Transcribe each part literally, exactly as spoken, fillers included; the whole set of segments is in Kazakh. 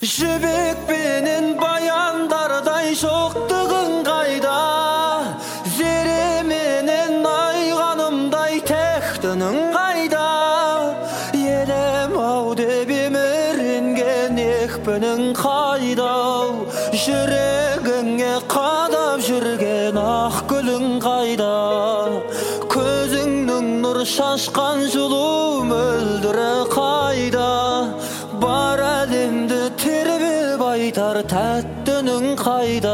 Жібекпенен баяндардай жоқтығың қайда, зеременен айғанымдай тектінің қайда. Елем ау деп еміренген екпінің қайда, жүрегіңе қадап жүрген ақ гүлің қайда. Көзіңнің нұр шашқан жылу мөлдірі қайда, бар әлемді тербеп айтар тәттінің қайда.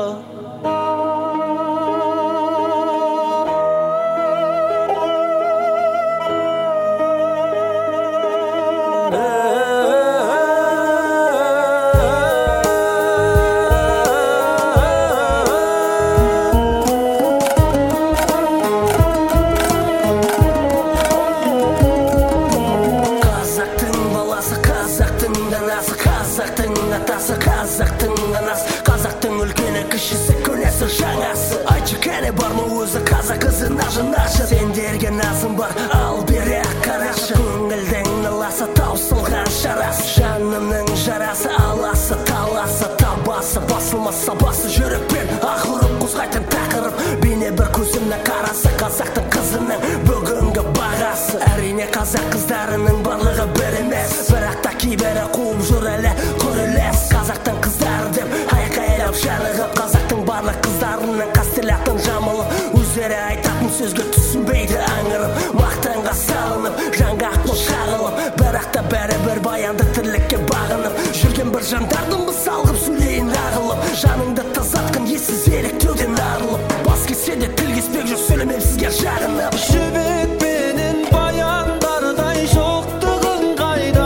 Қазақтың анасы, қазақтың үлкені, кішісі, көнесі, жаңасы. Айтшы кәне бар ма өзі қазақ қызы нажы-нажы? Сендерге назым бар, ал бере қарашы. Көңілдің наласы, таусылған шарасы, жанымның жарасы, аласы, таласы, табасы, басылмаса басы, жүрекпен ақырып қозғайтын тақырып. Бейне бір көзімнің қарасы, қазақтың қызының бүгінгі бағасы. Әрине қазақ қыздарының барлығы бір емес, бірақ та кейбірі қуып жүр әлі көрілес. Қазақтың қыздары деп айқайлап жалығып, қазақтың барлық қыздарының қастерлатын жамылып, өздері айтатын сөзге түсінбейді аңырып, мақтанға салынып, жаңғақ бұл шағылып, бірақ та бәрі бір баяндық тірлікке бағынып, жүрген бір жандардың мысалғып сөйлейін ағылып, жаныңды тазартқан ессіз еліктеуден арылып, бас кесе де тіл кеспек жүр сөйлемем сізге жағынып. Жібекпенен баяндардай жоқтығың қайда,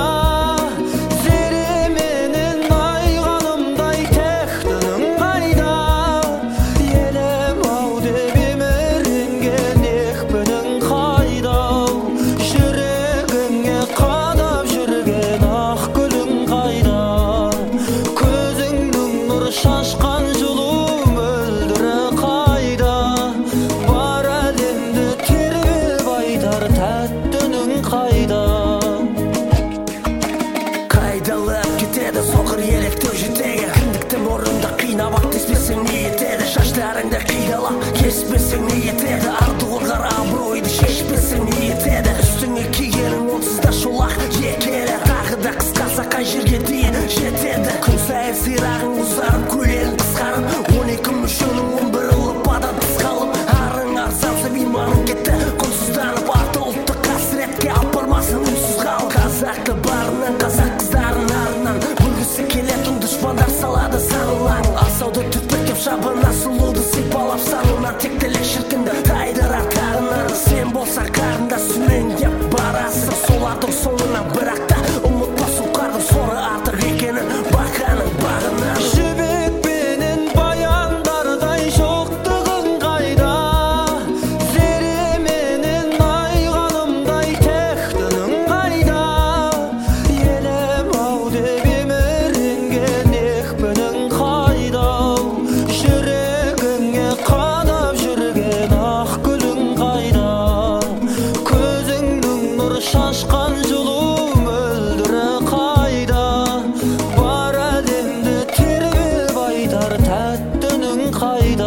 зеременен айғанымдай тектінің қайда. Елем ау деп еміренген екпінің қайда, жүрегіңе қадап жүрген ақ гүлің қайда. Көзіңнің нұр шашқан жылу мөлдірі қайда, бар әлемді тербеп айтар тәттінің қайда. Қайдалап кетеді соқыр електеу жетегі, кіндіктің орнында қинап ақ теспесең не етеді? Шаштарыңды қидалап кеспесең не етеді? Арды қорғар абыройды шешпесең не етеді? Үстіңе кигенің онсыз да шолақ екелі, тағы да қысқарса қай жерге дейін жетеді? Күн сайын сирағың ұзарып, көлегің қысқарып, он екі мүшенің он бірі лыпадан тыс қалып, арың арзансып, иманың кетті құнсызданып, арты ұлттық қасіретке апармасын үнсіз қалып. Қазақты барынан, қазақ қыздарын арынан бөлгісі келетін дұшпандар салады санылаң. Асауды түтпектеп шабына сұлуды сипалап, санынан тектелек шіркінді тайдырар қарынан. Сен болсаң қарында сүмен деп барасың солардың соңынан, бірақ та ұмытпа сұңқардың соры артық екенін бақаның бағынан. Жібекпенен баяндардай жоқтығың қайда, зеременен айғанымдай тектінің қайда. Елем ау деп еміренген екпінің қайда, жүрегіңе қадап жүрген ақ гүлің қайда. Көзіңнің нұр шашқан жылу мөлдірі қайда, бар әлемді тербеп айтар тәттінің қайда.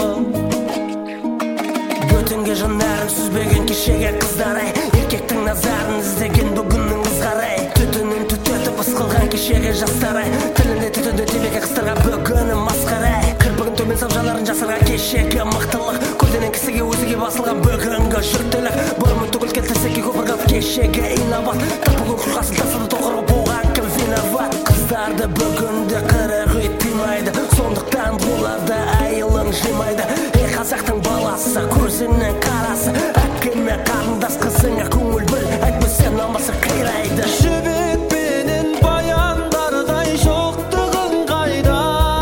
Бөтінге жанарын сүзбеген кешегі қыздарай, еркектің назарын іздеген бүгіннің ызғарай, түтінін түтетіп ысқылған кешегі жастарай, тілінде түтінді темекі қыстарға бүгінім масқарай, кірпігін төмен сап жанарын жасырған кешегі мықтылық, көлденең кісіге өзіге басылған бүгінгі жүктілік, бұрымын түгіл келтірсеке көпіргіп кешегі инабат, тапығын құрғасын тасыды тоқырып оған кім виноват? Қыздарды бүгінді қырық үй тыймайды, сондықтан оларды айылын жимайды. Ей қазақтың баласы, көзіңнің қарасы, әпкеме қарындас қызыңа көңіл біл, әйтпесе намысы қирайды. Жібекпенен баяндардай жоқтығың қайда,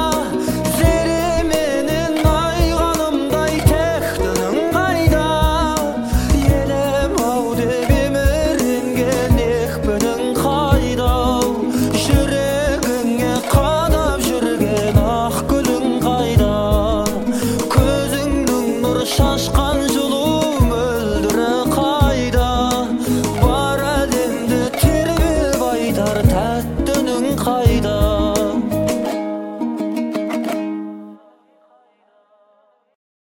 зеременен айғанымдай тектінің қайда. Елем ау деп еміренген екпінің қайда, жүрегіңе қадап жүрген ақ гүлің қайда. Көзіңнің нұр шашқан жылу мөлдірі қайда, бар әлемді тербеп айтар тәттінің қайда.